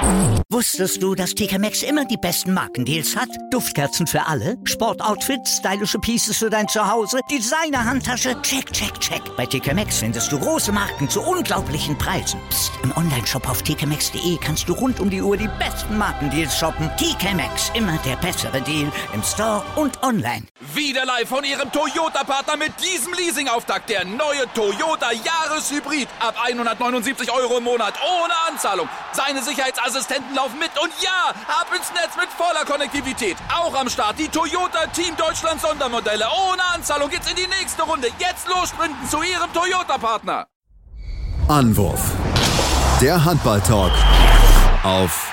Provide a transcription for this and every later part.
Wusstest du, dass TK Maxx immer die besten Markendeals hat? Duftkerzen für alle, Sportoutfits, stylische Pieces für dein Zuhause, Designer-Handtasche, check, check, check. Bei TK Maxx findest du große Marken zu unglaublichen Preisen. Psst. Im Onlineshop auf tkmaxx.de kannst du rund um die Uhr die besten Markendeals shoppen. TK Maxx, immer der bessere Deal im Store und online. Wieder live von Ihrem Toyota-Partner mit diesem Leasing-Auftakt. Der neue Toyota Jahreshybrid. Ab 179 € im Monat. Ohne Anzahlung. Seine Sicherheitsassistenten laufen mit. Und ja, ab ins Netz mit voller Konnektivität. Auch am Start die Toyota Team Deutschland Sondermodelle. Ohne Anzahlung geht's in die nächste Runde. Jetzt los sprinten zu Ihrem Toyota-Partner. Anwurf. Der Handball-Talk auf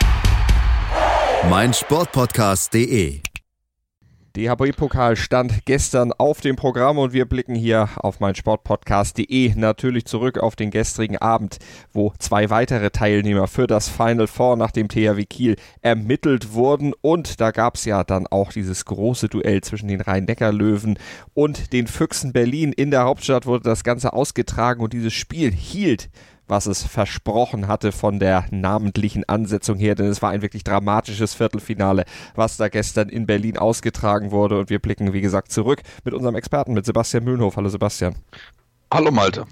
meinsportpodcast.de. DHB-Pokal stand gestern auf dem Programm und wir blicken hier auf meinsportpodcast.de natürlich zurück auf den gestrigen Abend, wo 2 weitere Teilnehmer für das Final Four nach dem THW Kiel ermittelt wurden und da gab es ja dann auch dieses große Duell zwischen den Rhein-Neckar-Löwen und den Füchsen Berlin. In der Hauptstadt wurde das Ganze ausgetragen und dieses Spiel hielt, was es versprochen hatte von der namentlichen Ansetzung her, denn es war ein wirklich dramatisches Viertelfinale, was da gestern in Berlin ausgetragen wurde und wir blicken, wie gesagt, zurück mit unserem Experten, mit Sebastian Mühlenhof. Hallo Sebastian. Hallo Malte.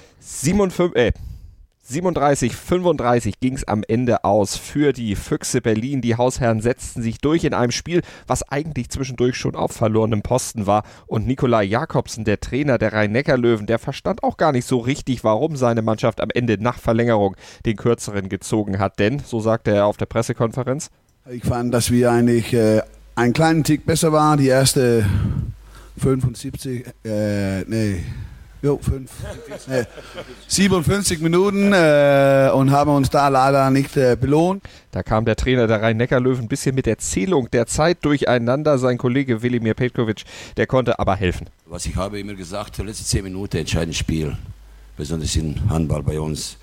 37-35 ging es am Ende aus für die Füchse Berlin. Die Hausherren setzten sich durch in einem Spiel, was eigentlich zwischendurch schon auf verlorenem Posten war. Und Nikolai Jakobsen, der Trainer der Rhein-Neckar-Löwen, der verstand auch gar nicht so richtig, warum seine Mannschaft am Ende nach Verlängerung den kürzeren gezogen hat. Denn, so sagte er auf der Pressekonferenz: Ich fand, dass wir eigentlich einen kleinen Tick besser waren. Die erste 57 Minuten und haben uns da leider nicht belohnt. Da kam der Trainer der Rhein-Neckar-Löwen ein bisschen mit der Zählung der Zeit durcheinander. Sein Kollege Velimir Petkovic, der konnte aber helfen. Was ich habe immer gesagt, die letzten 10 Minuten entscheidendes Spiel, besonders im Handball bei uns.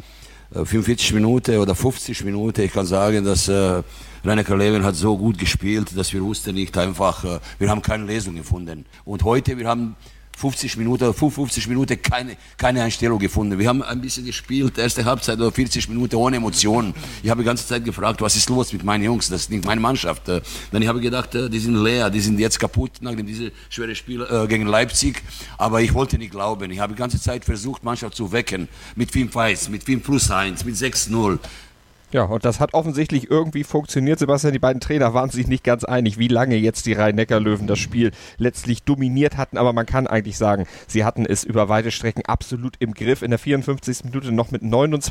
45 Minuten oder 50 Minuten, ich kann sagen, dass Rhein-Neckar-Löwen hat so gut gespielt, dass wir wussten nicht einfach, wir haben keine Lösung gefunden. Und heute, wir haben 50 Minuten oder 55 Minuten keine Einstellung gefunden. Wir haben ein bisschen gespielt, erste Halbzeit oder 40 Minuten ohne Emotionen. Ich habe die ganze Zeit gefragt, was ist los mit meinen Jungs, das ist nicht meine Mannschaft. Dann ich habe gedacht, die sind leer, die sind jetzt kaputt nach diesem schweren Spiel gegen Leipzig. Aber ich wollte nicht glauben. Ich habe die ganze Zeit versucht, Mannschaft zu wecken. Mit 5-1, mit 5+1, mit 6-0. Ja, und das hat offensichtlich irgendwie funktioniert, Sebastian. Die beiden Trainer waren sich nicht ganz einig, wie lange jetzt die Rhein-Neckar-Löwen das Spiel letztlich dominiert hatten. Aber man kann eigentlich sagen, sie hatten es über weite Strecken absolut im Griff. In der 54. Minute noch mit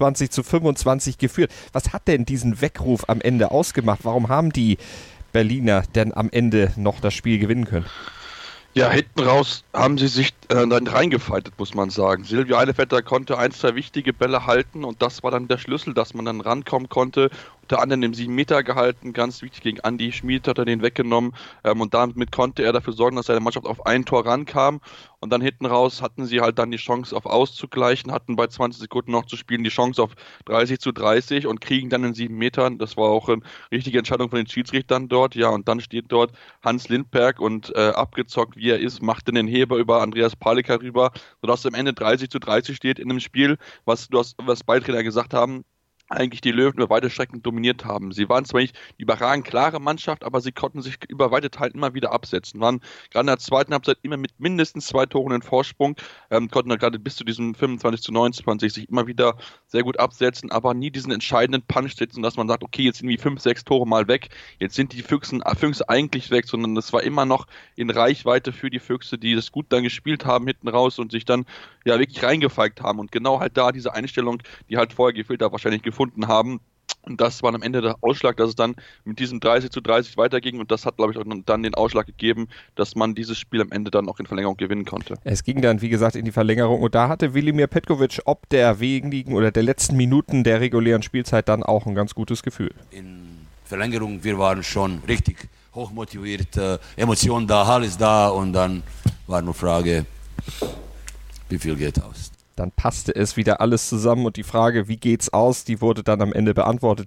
29-25 geführt. Was hat denn diesen Weckruf am Ende ausgemacht? Warum haben die Berliner denn am Ende noch das Spiel gewinnen können? Ja, hinten raus haben sie sich dann reingefaltet, muss man sagen. Silvio Eilevetter konnte 1-2 wichtige Bälle halten und das war dann der Schlüssel, dass man dann rankommen konnte. Unter anderem im 7 Meter gehalten, ganz wichtig gegen Andi Schmid hat er den weggenommen und damit konnte er dafür sorgen, dass seine Mannschaft auf ein Tor rankam und dann hinten raus hatten sie halt dann die Chance auf auszugleichen, hatten bei 20 Sekunden noch zu spielen die Chance auf 30-30 und kriegen dann in 7 Metern, das war auch eine richtige Entscheidung von den Schiedsrichtern dort, ja, und dann steht dort Hans Lindberg und abgezockt wie er ist, macht den Heber über Andreas Palika rüber, sodass am Ende 30-30 steht in einem Spiel, was beide Trainer gesagt haben, eigentlich die Löwen über weite Strecken dominiert haben. Sie waren zwar nicht die überragend klare Mannschaft, aber sie konnten sich über weite Teile immer wieder absetzen. Waren gerade in der zweiten Halbzeit immer mit mindestens 2 Toren in Vorsprung, konnten dann gerade bis zu diesem 25-29 sich immer wieder sehr gut absetzen, aber nie diesen entscheidenden Punch setzen, dass man sagt, okay, jetzt sind die 5-6 Tore mal weg, jetzt sind die Füchse eigentlich weg, sondern das war immer noch in Reichweite für die Füchse, die das gut dann gespielt haben hinten raus und sich dann ja wirklich reingefeigt haben und genau halt da diese Einstellung, die halt vorher gefehlt hat, wahrscheinlich gefunden haben. Und das war am Ende der Ausschlag, dass es dann mit diesem 30-30 weiterging und das hat, glaube ich, auch dann den Ausschlag gegeben, dass man dieses Spiel am Ende dann auch in Verlängerung gewinnen konnte. Es ging dann, wie gesagt, in die Verlängerung und da hatte Velimir Petkovic ob der wenigen oder der letzten Minuten der regulären Spielzeit dann auch ein ganz gutes Gefühl. In Verlängerung, wir waren schon richtig hochmotiviert, Emotionen da, alles da und dann war nur Frage, wie viel geht aus. Dann passte es wieder alles zusammen und die Frage, wie geht's aus, die wurde dann am Ende beantwortet.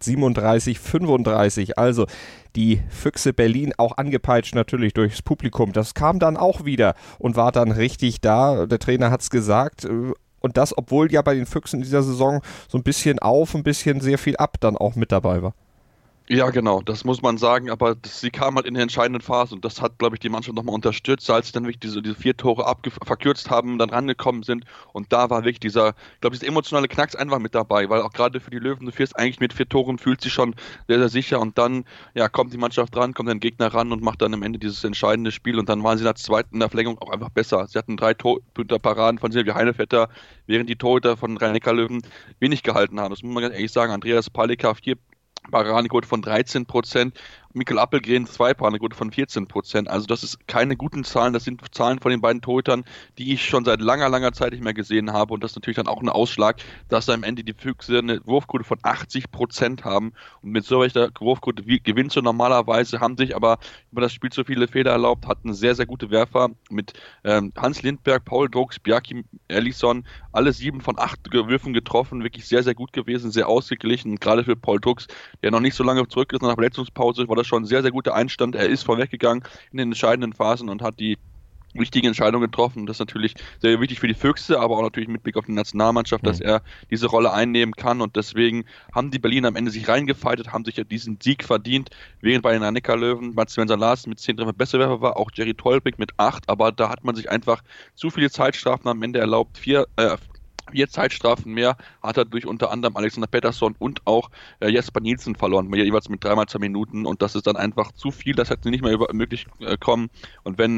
37-35, also die Füchse Berlin auch angepeitscht natürlich durchs Publikum. Das kam dann auch wieder und war dann richtig da. Der Trainer hat's gesagt. Und das, obwohl ja bei den Füchsen in dieser Saison so ein bisschen auf, ein bisschen sehr viel ab dann auch mit dabei war. Ja, genau, das muss man sagen, aber sie kam halt in der entscheidenden Phase und das hat, glaube ich, die Mannschaft nochmal unterstützt, als sie dann wirklich diese 4 Tore verkürzt haben, dann rangekommen sind und da war wirklich dieser emotionale Knacks einfach mit dabei, weil auch gerade für die Löwen, du führst eigentlich mit 4 Toren, fühlt sich schon sehr, sehr sicher und dann, ja, kommt die Mannschaft ran, kommt der Gegner ran und macht dann am Ende dieses entscheidende Spiel und dann waren sie in der Verlängerung auch einfach besser. Sie hatten 3 Torhüter-Paraden von Silvia Heinevetter, während die Torhüter von Rhein-Neckar-Löwen wenig gehalten haben. Das muss man ganz ehrlich sagen. Andreas Palika 4 Paradenquote von 13%, Mikkel Appelgren 2 Paradenquote von 14%. Also das ist keine guten Zahlen, das sind Zahlen von den beiden Torhütern, die ich schon seit langer, langer Zeit nicht mehr gesehen habe und das ist natürlich dann auch ein Ausschlag, dass am Ende die Füchse eine Wurfquote von 80% haben und mit solcher Wurfquote gewinnst du normalerweise, haben sich aber über das Spiel so viele Fehler erlaubt, hatten sehr, sehr gute Werfer mit Hans Lindberg, Paul Drucks, Bjarki Ellison, alle 7 von 8 Würfen getroffen, wirklich sehr, sehr gut gewesen, sehr ausgeglichen und gerade für Paul Drucks, der noch nicht so lange zurück ist, nach der Verletzungspause, war das schon ein sehr, sehr guter Einstand. Er ist vorweggegangen in den entscheidenden Phasen und hat die wichtigen Entscheidungen getroffen. Das ist natürlich sehr wichtig für die Füchse, aber auch natürlich mit Blick auf die Nationalmannschaft, dass er diese Rolle einnehmen kann und deswegen haben die Berliner am Ende sich reingefeitet, haben sich ja diesen Sieg verdient, während bei den Rhein-Neckar-Löwen Sven Salas mit 10 Treffer besser Werfer war, auch Jerry Tolbig mit 8, aber da hat man sich einfach zu viele Zeitstrafen am Ende erlaubt, 4 Zeitstrafen mehr hat er durch unter anderem Alexander Pettersson und auch Jesper Nielsen verloren, jeweils mit 3x2 Minuten und das ist dann einfach zu viel, das hätte nicht mehr möglich kommen und wenn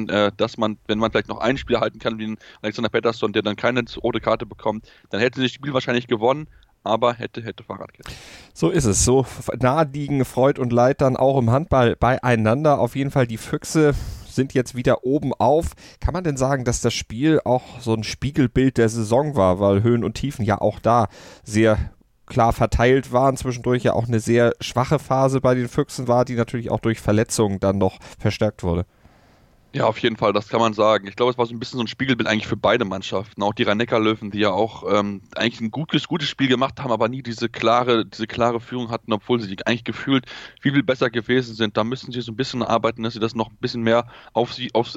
man vielleicht noch ein Spiel halten kann wie Alexander Pettersson, der dann keine rote Karte bekommt, dann hätte sie das Spiel wahrscheinlich gewonnen, aber hätte Fahrradkette. So ist es, so nah liegen Freud und Leid dann auch im Handball beieinander, auf jeden Fall die Füchse sind jetzt wieder oben auf. Kann man denn sagen, dass das Spiel auch so ein Spiegelbild der Saison war, weil Höhen und Tiefen ja auch da sehr klar verteilt waren, zwischendurch ja auch eine sehr schwache Phase bei den Füchsen war, die natürlich auch durch Verletzungen dann noch verstärkt wurde? Ja, auf jeden Fall, das kann man sagen. Ich glaube, es war so ein bisschen so ein Spiegelbild eigentlich für beide Mannschaften. Auch die Rhein-Neckar-Löwen, die ja auch eigentlich ein gutes Spiel gemacht haben, aber nie diese klare Führung hatten, obwohl sie eigentlich gefühlt viel, viel besser gewesen sind. Da müssen sie so ein bisschen arbeiten, dass sie das noch ein bisschen mehr auf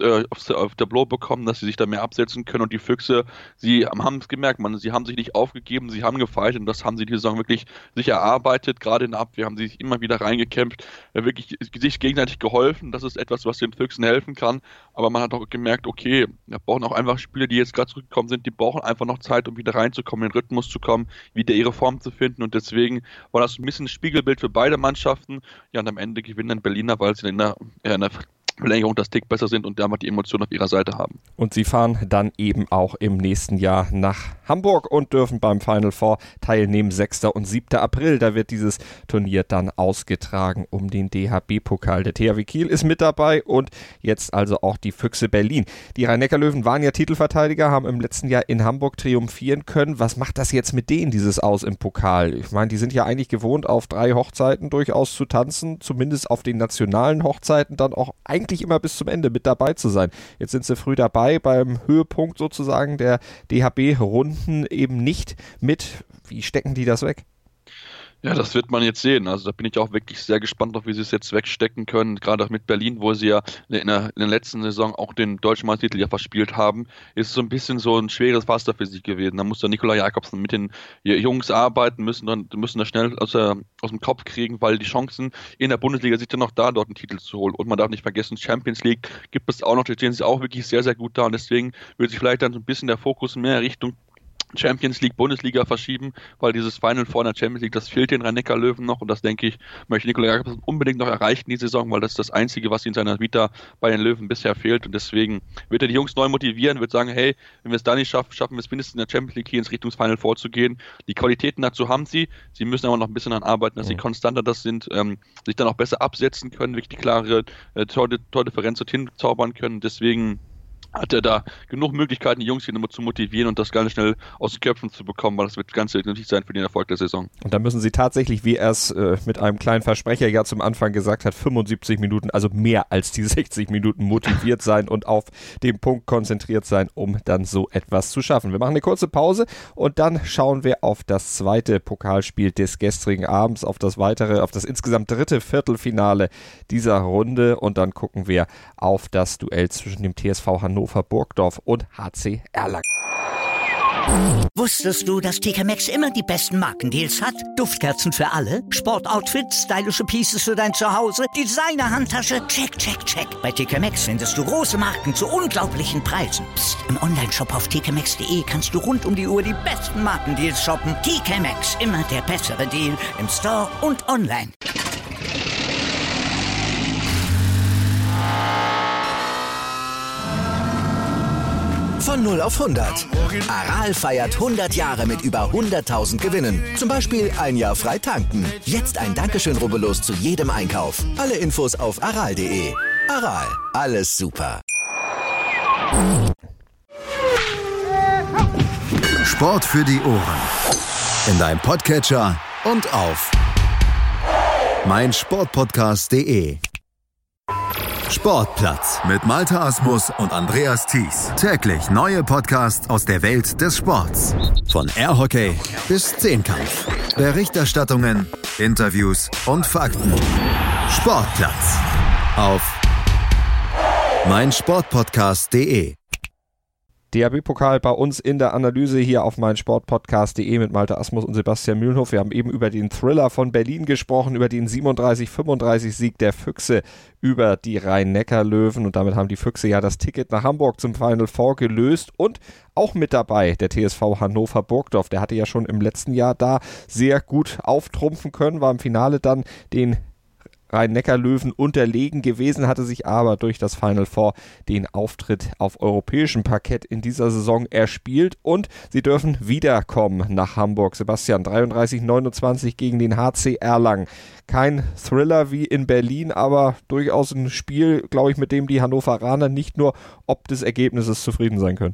Tableau bekommen, dass sie sich da mehr absetzen können. Und die Füchse, sie haben es gemerkt, sie haben sich nicht aufgegeben, sie haben gefeitet und das haben sie die Saison wirklich sich erarbeitet. Gerade in der Abwehr haben sie sich immer wieder reingekämpft, wirklich sich gegenseitig geholfen. Das ist etwas, was den Füchsen helfen kann. Aber man hat auch gemerkt, okay, wir brauchen auch einfach Spieler, die jetzt gerade zurückgekommen sind, die brauchen einfach noch Zeit, um wieder reinzukommen, in den Rhythmus zu kommen, wieder ihre Form zu finden und deswegen war das ein bisschen ein Spiegelbild für beide Mannschaften. Ja, und am Ende gewinnen dann Berliner, weil sie in der Verlängerung das Tick besser sind und damit die Emotionen auf ihrer Seite haben. Und sie fahren dann eben auch im nächsten Jahr nach Hamburg und dürfen beim Final Four teilnehmen, 6. und 7. April. Da wird dieses Turnier dann ausgetragen um den DHB-Pokal. Der THW Kiel ist mit dabei und jetzt also auch die Füchse Berlin. Die Rhein-Neckar-Löwen waren ja Titelverteidiger, haben im letzten Jahr in Hamburg triumphieren können. Was macht das jetzt mit denen, dieses Aus im Pokal? Ich meine, die sind ja eigentlich gewohnt, auf 3 Hochzeiten durchaus zu tanzen, zumindest auf den nationalen Hochzeiten dann auch eigentlich immer bis zum Ende mit dabei zu sein. Jetzt sind sie früh dabei, beim Höhepunkt sozusagen der DHB-Runden eben nicht mit. Wie stecken die das weg? Ja, das wird man jetzt sehen. Also da bin ich auch wirklich sehr gespannt auf, wie sie es jetzt wegstecken können. Gerade auch mit Berlin, wo sie ja in der letzten Saison auch den deutschen Meistertitel ja verspielt haben, ist es so ein bisschen so ein schweres Pflaster für sie gewesen. Da muss der Nikolai Jakobsen mit den Jungs arbeiten, müssen da schnell aus dem Kopf kriegen, weil die Chancen in der Bundesliga sind ja noch da, dort einen Titel zu holen. Und man darf nicht vergessen, Champions League gibt es auch noch, da stehen sie auch wirklich sehr, sehr gut da. Und deswegen würde sich vielleicht dann so ein bisschen der Fokus mehr Richtung Champions League, Bundesliga verschieben, weil dieses Final Four in der Champions League, das fehlt den Rhein-Neckar-Löwen noch und das, denke ich, möchte Nikolai Jakobsen unbedingt noch erreichen die Saison, weil das ist das Einzige, was in seiner Vita bei den Löwen bisher fehlt und deswegen wird er die Jungs neu motivieren, wird sagen, hey, wenn wir es da nicht schaffen, schaffen wir es mindestens in der Champions League hier ins Richtung Final Four zu gehen. Die Qualitäten dazu haben sie müssen aber noch ein bisschen daran arbeiten, dass sie konstanter das sind, sich dann auch besser absetzen können, wirklich die klare Tordifferenz dorthin zaubern können, deswegen hat er da genug Möglichkeiten, die Jungs hier zu motivieren und das ganz schnell aus den Köpfen zu bekommen, weil das wird ganz wichtig sein für den Erfolg der Saison. Und da müssen sie tatsächlich, wie er es mit einem kleinen Versprecher ja zum Anfang gesagt hat, 75 Minuten, also mehr als die 60 Minuten motiviert sein und auf den Punkt konzentriert sein, um dann so etwas zu schaffen. Wir machen eine kurze Pause und dann schauen wir auf das zweite Pokalspiel des gestrigen Abends, auf das insgesamt 3. Viertelfinale dieser Runde und dann gucken wir auf das Duell zwischen dem TSV Hannover Burgdorf und HC Erlangen. Wusstest du, dass TK Maxx immer die besten Markendeals hat? Duftkerzen für alle, Sportoutfits, stylische Pieces für dein Zuhause, Designer-Handtasche, check, check, check. Bei TK Maxx findest du große Marken zu unglaublichen Preisen. Psst. Im Onlineshop auf tkmaxx.de kannst du rund um die Uhr die besten Markendeals shoppen. TK Maxx, immer der bessere Deal im Store und online. Von 0 auf 100. Aral feiert 100 Jahre mit über 100.000 Gewinnen. Zum Beispiel ein Jahr frei tanken. Jetzt ein Dankeschön, rubbellos zu jedem Einkauf. Alle Infos auf aral.de. Aral, alles super. Sport für die Ohren. In deinem Podcatcher und auf meinsportpodcast.de. Sportplatz mit Malte Asmus und Andreas Thies. Täglich neue Podcasts aus der Welt des Sports. Von Airhockey bis Zehnkampf. Berichterstattungen, Interviews und Fakten. Sportplatz auf meinsportpodcast.de. DHB-Pokal bei uns in der Analyse hier auf meinsportpodcast.de mit Malte Asmus und Sebastian Mühlenhof. Wir haben eben über den Thriller von Berlin gesprochen, über den 37-35-Sieg der Füchse über die Rhein-Neckar-Löwen, und damit haben die Füchse ja das Ticket nach Hamburg zum Final Four gelöst. Und auch mit dabei der TSV Hannover Burgdorf, der hatte ja schon im letzten Jahr da sehr gut auftrumpfen können, war im Finale dann den Rhein-Neckar-Löwen unterlegen gewesen, hatte sich aber durch das Final Four den Auftritt auf europäischem Parkett in dieser Saison erspielt, und sie dürfen wiederkommen nach Hamburg. Sebastian, 33-29 gegen den HC Erlangen. Kein Thriller wie in Berlin, aber durchaus ein Spiel, glaube ich, mit dem die Hannoveraner nicht nur ob des Ergebnisses zufrieden sein können.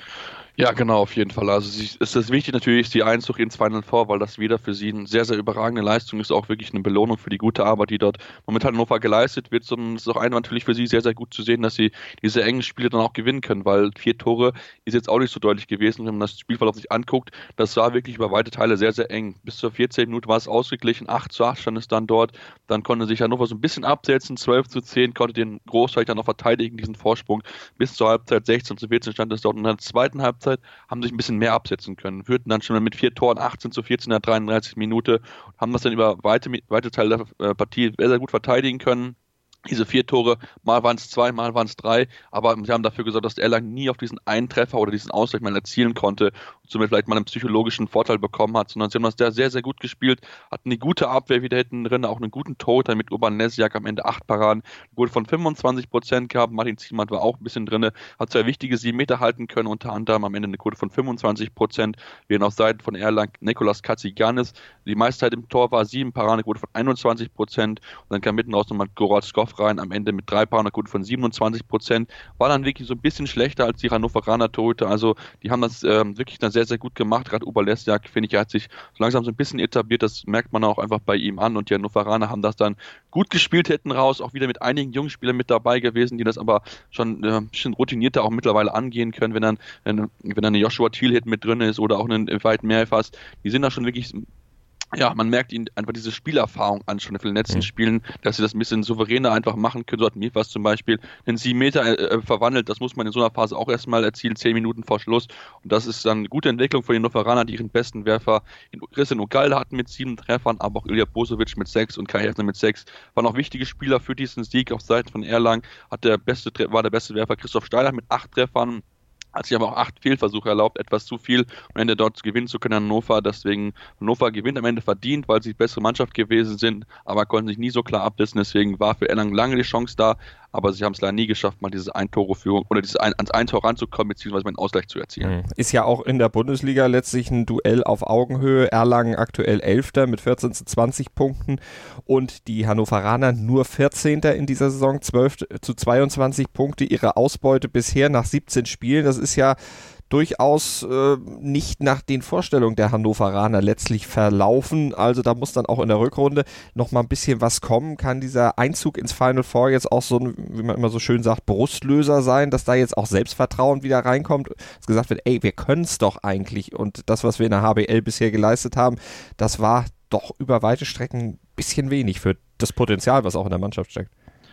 Ja, genau, auf jeden Fall. Also ist das wichtig natürlich, ist die Einzug ins Final Four, weil das wieder für sie eine sehr, sehr überragende Leistung ist, auch wirklich eine Belohnung für die gute Arbeit, die dort momentan in Hannover geleistet wird. Sondern es ist auch natürlich für sie sehr, sehr gut zu sehen, dass sie diese engen Spiele dann auch gewinnen können, weil 4 Tore ist jetzt auch nicht so deutlich gewesen, wenn man das Spielverlauf sich anguckt. Das war wirklich über weite Teile sehr, sehr eng. Bis zur 14. Minute war es ausgeglichen, 8-8 stand es dann dort. Dann konnte sich Hannover so ein bisschen absetzen, 12-10, konnte den Großteil dann noch verteidigen, diesen Vorsprung. Bis zur Halbzeit 16-14 stand es dort. Und in der zweiten Halbzeit haben sich ein bisschen mehr absetzen können. Führten dann schon mit 4 Toren 18-14 in der 33. Minute, haben das dann über weite Teile der Partie sehr, sehr gut verteidigen können. Diese 4 Tore, mal waren es 2, mal waren es 3, aber sie haben dafür gesorgt, dass Erlangen nie auf diesen einen Treffer oder diesen Ausgleich mal erzielen konnte und somit vielleicht mal einen psychologischen Vorteil bekommen hat, sondern sie haben das sehr, sehr gut gespielt, hatten eine gute Abwehr wieder hinten drin, auch einen guten Torhüter mit Urban Lesjak, am Ende 8 Paraden, wurde von 25% gehabt, Martin Zielmann war auch ein bisschen drin, hat 2 wichtige 7 Meter halten können, unter anderem am Ende eine Quote von 25%, während auf Seiten von Erlangen Nikolas Katzigiannis die meiste Zeit im Tor war, 7 Paraden, eine Quote von 21%, und dann kam mitten raus nochmal Gorazd Skov rein, am Ende mit 3 Paraden, eine Quote von 27%, war dann wirklich so ein bisschen schlechter als die Hannoveraner Torhüter, also die haben das wirklich dann sehr, sehr gut gemacht, gerade Urban Lesjak, finde ich, er hat sich so langsam so ein bisschen etabliert, das merkt man auch einfach bei ihm an, und die Hannoveraner haben das dann gut gespielt hinten raus, auch wieder mit einigen jungen Spielern mit dabei gewesen, die das aber schon ein bisschen routinierter auch mittlerweile angehen können, wenn dann eine Joshua Thiel mit drin ist oder auch ein Veit Mehrfass, die sind da schon wirklich, ja, man merkt ihnen einfach diese Spielerfahrung an, schon in den letzten Spielen, dass sie das ein bisschen souveräner einfach machen können. So hat Mehrfass zum Beispiel einen 7 Meter verwandelt, das muss man in so einer Phase auch erstmal erzielen, 10 Minuten vor Schluss, und das ist dann eine gute Entwicklung von den Hannoveranern, die ihren besten Werfer in Christian Ugalde hatten mit 7 Treffern, aber auch Ilja Bosovic mit 6 und Kai Hessner mit 6, waren auch wichtige Spieler für diesen Sieg auf Seiten von Erlangen, war der beste Werfer Christoph Steiner mit 8 Treffern, hat sich aber auch 8 Fehlversuche erlaubt, etwas zu viel, um am Ende dort gewinnen zu können an Hannover. Deswegen, Hannover gewinnt am Ende verdient, weil sie die bessere Mannschaft gewesen sind, aber konnten sich nie so klar abbissen. Deswegen war für Erlangen lange die Chance da, aber sie haben es leider nie geschafft, mal diese Ein-Tore-Führung oder ans Ein-Tor ranzukommen, beziehungsweise mal einen Ausgleich zu erzielen. Ist ja auch in der Bundesliga letztlich ein Duell auf Augenhöhe. Erlangen aktuell 11. mit 14-20 Punkten und die Hannoveraner nur 14. in dieser Saison, 12-22 Punkte. Ihre Ausbeute bisher nach 17 Spielen, das ist ja durchaus nicht nach den Vorstellungen der Hannoveraner letztlich verlaufen. Also da muss dann auch in der Rückrunde noch mal ein bisschen was kommen. Kann dieser Einzug ins Final Four jetzt auch so ein, wie man immer so schön sagt, Brustlöser sein, dass da jetzt auch Selbstvertrauen wieder reinkommt, dass gesagt wird, ey, wir können es doch eigentlich, und das, was wir in der HBL bisher geleistet haben, das war doch über weite Strecken ein bisschen wenig für das Potenzial, was auch in der Mannschaft steckt.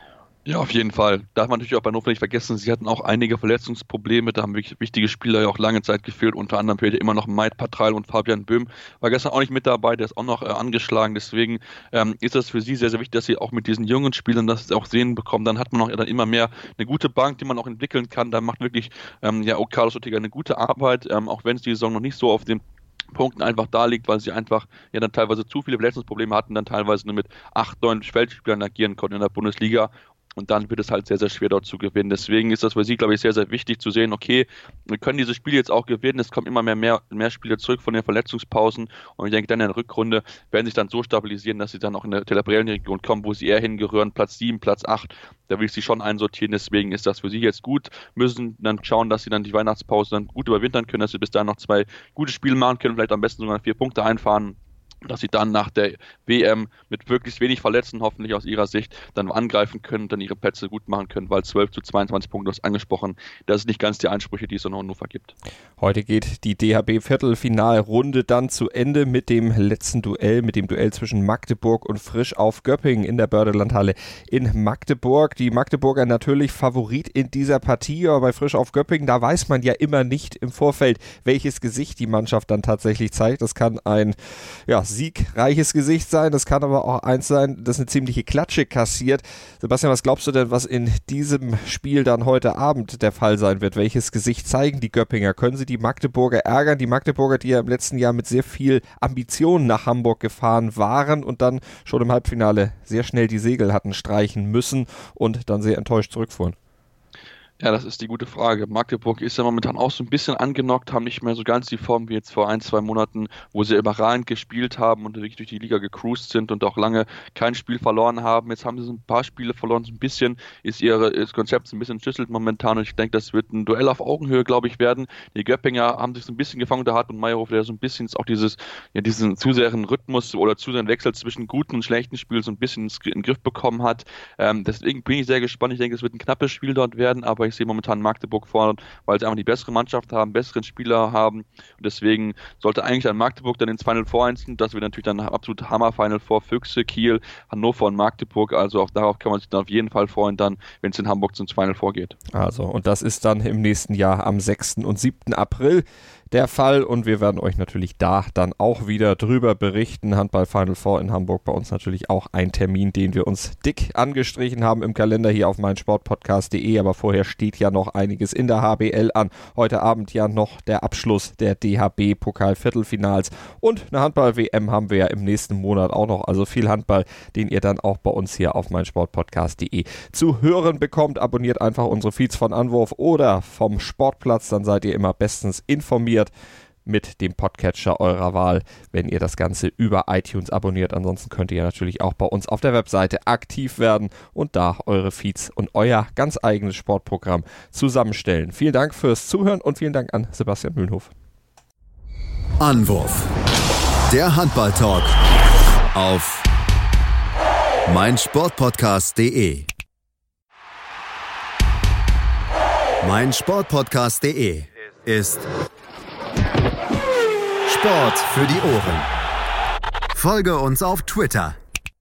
Ja, auf jeden Fall. Darf man natürlich auch bei Hannover nicht vergessen, sie hatten auch einige Verletzungsprobleme, da haben wirklich wichtige Spieler ja auch lange Zeit gefehlt, unter anderem fehlte immer noch Maid Patral und Fabian Böhm, war gestern auch nicht mit dabei, der ist auch noch angeschlagen, deswegen ist das für sie sehr, sehr wichtig, dass sie auch mit diesen jungen Spielern das auch sehen bekommen, dann hat man auch dann immer mehr eine gute Bank, die man auch entwickeln kann, da macht wirklich auch Carlos Ortega eine gute Arbeit, auch wenn es die Saison noch nicht so auf den Punkten einfach da liegt, weil sie einfach ja dann teilweise zu viele Verletzungsprobleme hatten, dann teilweise nur mit 8, 9 Feldspielern agieren konnten in der Bundesliga. Und dann wird es halt sehr, sehr schwer dort zu gewinnen. Deswegen ist das für sie, glaube ich, sehr, sehr wichtig zu sehen, okay, wir können dieses Spiel jetzt auch gewinnen. Es kommen immer mehr Spiele zurück von den Verletzungspausen. Und ich denke, dann in der Rückrunde werden sich dann so stabilisieren, dass sie dann auch in der Tabellenregion kommen, wo sie eher hingehören. Platz 7, Platz 8, da will ich sie schon einsortieren. Deswegen ist das für sie jetzt gut. Müssen dann schauen, dass sie dann die Weihnachtspause dann gut überwintern können, dass sie bis dahin noch 2 gute Spiele machen können, vielleicht am besten sogar 4 Punkte einfahren, dass sie dann nach der WM mit wirklich wenig Verletzten hoffentlich aus ihrer Sicht dann angreifen können und dann ihre Plätze gut machen können, weil 12-22 Punkte, du hast angesprochen, das ist nicht ganz die Ansprüche, die es in Hannover gibt. Heute geht die DHB-Viertelfinalrunde dann zu Ende mit dem letzten Duell, mit dem Duell zwischen Magdeburg und Frisch auf Göppingen in der Bördelandhalle in Magdeburg. Die Magdeburger natürlich Favorit in dieser Partie, aber bei Frisch auf Göppingen, da weiß man ja immer nicht im Vorfeld, welches Gesicht die Mannschaft dann tatsächlich zeigt. Das kann ein siegreiches Gesicht sein, das kann aber auch eins sein, das eine ziemliche Klatsche kassiert. Sebastian, was glaubst du denn, was in diesem Spiel dann heute Abend der Fall sein wird? Welches Gesicht zeigen die Göppinger? Können sie die Magdeburger ärgern? Die Magdeburger, die ja im letzten Jahr mit sehr viel Ambition nach Hamburg gefahren waren und dann schon im Halbfinale sehr schnell die Segel hatten streichen müssen und dann sehr enttäuscht zurückfuhren. Ja, das ist die gute Frage. Magdeburg ist ja momentan auch so ein bisschen angenockt, haben nicht mehr so ganz die Form wie jetzt vor 1-2 Monaten, wo sie überragend gespielt haben und wirklich durch die Liga gecruised sind und auch lange kein Spiel verloren haben. Jetzt haben sie so ein paar Spiele verloren, so ein bisschen ist ihr Konzept so ein bisschen schüttelt momentan und ich denke, das wird ein Duell auf Augenhöhe, glaube ich, werden. Die Göppinger haben sich so ein bisschen gefangen, da hat und Meyerhof, der so ein bisschen auch diesen zu sehr Rhythmus oder zu sehr Wechsel zwischen guten und schlechten Spielen so ein bisschen in den Griff bekommen hat. Deswegen bin ich sehr gespannt. Ich denke, es wird ein knappes Spiel dort werden, aber ich sehe momentan Magdeburg vorne, weil sie einfach die bessere Mannschaft haben, besseren Spieler haben und deswegen sollte eigentlich dann Magdeburg dann ins Final Four einziehen. Das wird natürlich dann ein absolut Hammer-Final Four. Füchse, Kiel, Hannover und Magdeburg, also auch darauf kann man sich dann auf jeden Fall freuen, dann, wenn es in Hamburg zum Final Four geht. Also, und das ist dann im nächsten Jahr am 6. und 7. April der Fall und wir werden euch natürlich da dann auch wieder drüber berichten. Handball Final Four in Hamburg, bei uns natürlich auch ein Termin, den wir uns dick angestrichen haben im Kalender hier auf meinsportpodcast.de, aber vorher steht ja noch einiges in der HBL an. Heute Abend ja noch der Abschluss der DHB-Pokal-Viertelfinals und eine Handball-WM haben wir ja im nächsten Monat auch noch, also viel Handball, den ihr dann auch bei uns hier auf meinsportpodcast.de zu hören bekommt. Abonniert einfach unsere Feeds von Anwurf oder vom Sportplatz, dann seid ihr immer bestens informiert mit dem Podcatcher eurer Wahl, wenn ihr das Ganze über iTunes abonniert. Ansonsten könnt ihr natürlich auch bei uns auf der Webseite aktiv werden und da eure Feeds und euer ganz eigenes Sportprogramm zusammenstellen. Vielen Dank fürs Zuhören und vielen Dank an Sebastian Mühlenhof. Anwurf. Der Handball-Talk auf meinsportpodcast.de. meinsportpodcast.de ist Sport für die Ohren. Folge uns auf Twitter.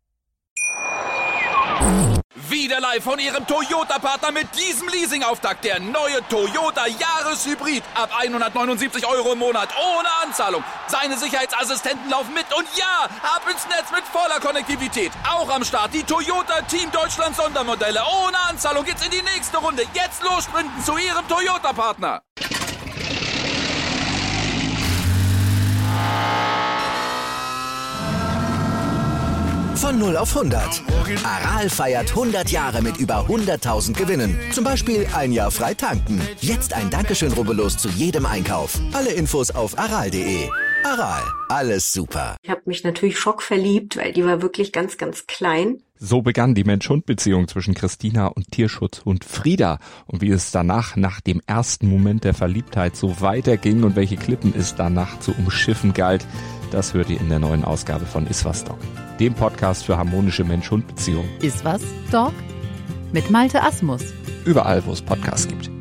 Wieder live von Ihrem Toyota-Partner mit diesem Leasing-Auftakt. Der neue Toyota Jahreshybrid. Ab 179 € im Monat. Ohne Anzahlung. Seine Sicherheitsassistenten laufen mit. Und ja, ab ins Netz mit voller Konnektivität. Auch am Start die Toyota Team Deutschland Sondermodelle. Ohne Anzahlung geht's in die nächste Runde. Jetzt los sprinten zu Ihrem Toyota-Partner. Von 0 auf 100. Aral feiert 100 Jahre mit über 100.000 Gewinnen. Zum Beispiel ein Jahr frei tanken. Jetzt ein Dankeschön, rubbellos zu jedem Einkauf. Alle Infos auf aral.de. Aral, alles super. Ich habe mich natürlich schockverliebt, weil die war wirklich ganz, ganz klein. So begann die Mensch-Hund-Beziehung zwischen Christina und Tierschutzhund Frieda. Und wie es danach, nach dem ersten Moment der Verliebtheit, so weiterging und welche Klippen es danach zu umschiffen galt, das hört ihr in der neuen Ausgabe von Iswas Dog, dem Podcast für harmonische Mensch-Hund-Beziehungen. Iswas Dog mit Malte Asmus. Überall, wo es Podcasts gibt.